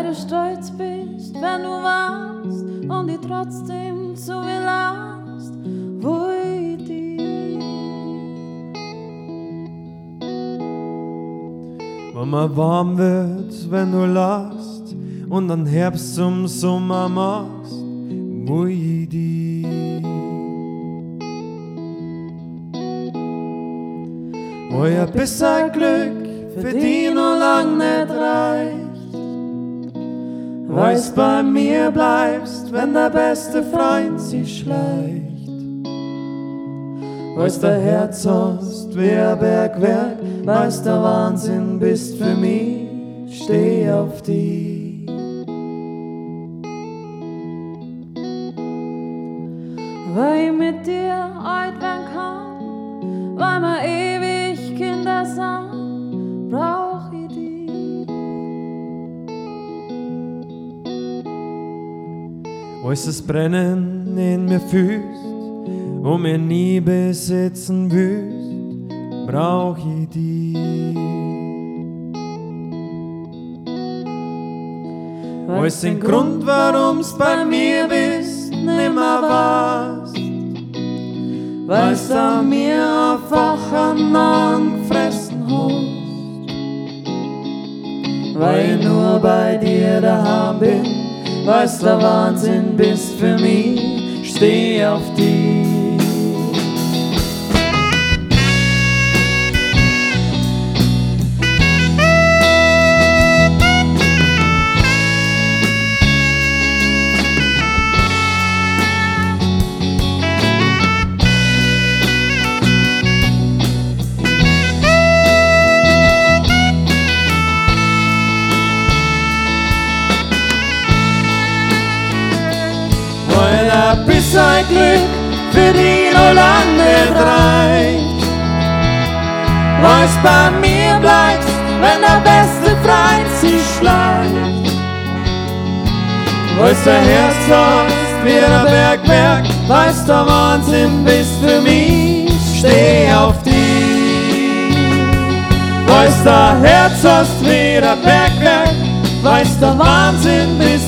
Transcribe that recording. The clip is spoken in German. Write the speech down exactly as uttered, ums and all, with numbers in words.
du stolz bist, wenn du warst und die trotzdem zu viel hast, wo ich die. Wo mir warm wird, wenn du lachst und dann Herbst zum Sommer machst, wo ich die. Wo ja bis ein Glück für die noch lang nicht reicht, weil's bei mir bleibst, wenn der beste Freund sich schleicht. Weil's der Herz hast wie ein Bergwerk, weil's der Wahnsinn bist für mich, steh auf die. Weil ich mit dir alt werden kann, weil wir ewig Kinder sind, brauch ich die. Als das Brennen in mir fühlst und mir nie besitzen willst, brauch ich die. Als den Grund, warum's bei mir bist, nimmer warst, weil's an mir einfach an angefressen hast. Weil ich nur bei dir daheim bin, weil's der Wahnsinn bist für mich, steh auf die. Weil ein bisschen Glück für die noch lang nicht reicht, weil's bei mir bleibst, wenn der beste Freund sich schleicht. Weil's der Herz hast wie der Bergwerk, weil's der Wahnsinn bist für mich, steh auf die. Weil's der Herz hast wie der Bergwerk, weil's der Wahnsinn bist